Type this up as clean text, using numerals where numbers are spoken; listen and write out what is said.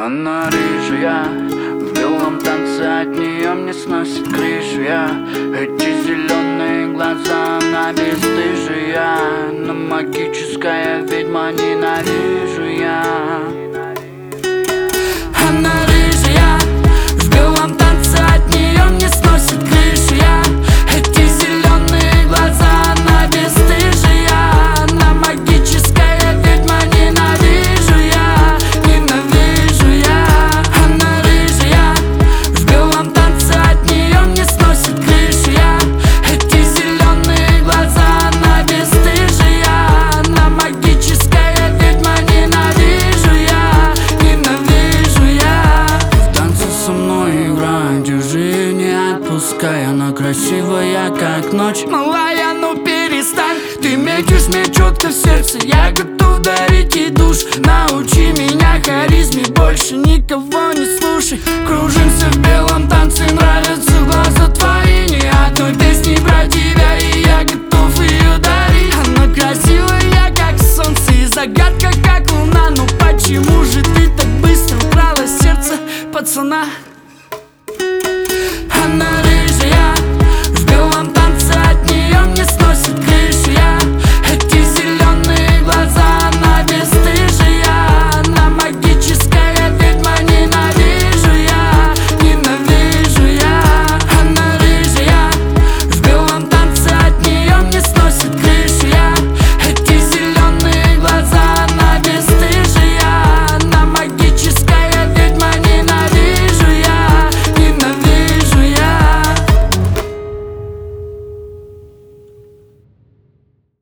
Она рыжая, в белом танце от нее мне сносит крышу я. Эти зеленые глаза, она бесстыжая, но магическая ведьма, ненавижу я. Она рыжая, в белом танце от нее мне сносит крышу я. Эти зеленые глаза, она бесстыжая, но магическая ведьма, ненавижу я, ненавижу я. Она рыжая, в белом танце от нее мне сносит крышу я. Эти зеленые глаза, она бесстыжая, но магическая ведьма, ненавижу я, ненавижу я. В танце со мной играет, держи, не отпускай. Она красивая, как ночь, малая, ну перестань. Ты метишь мне четко в сердце, я готов дарить ей душ. Научи меня харизме, больше никого не слушай. Кружимся в белом танце, нравятся глаза твои. Ни одной песни про тебя, и я готов ее дарить. Она красивая, как солнце, и загадка, как луна. Ну почему же ты так быстро украла сердце пацана?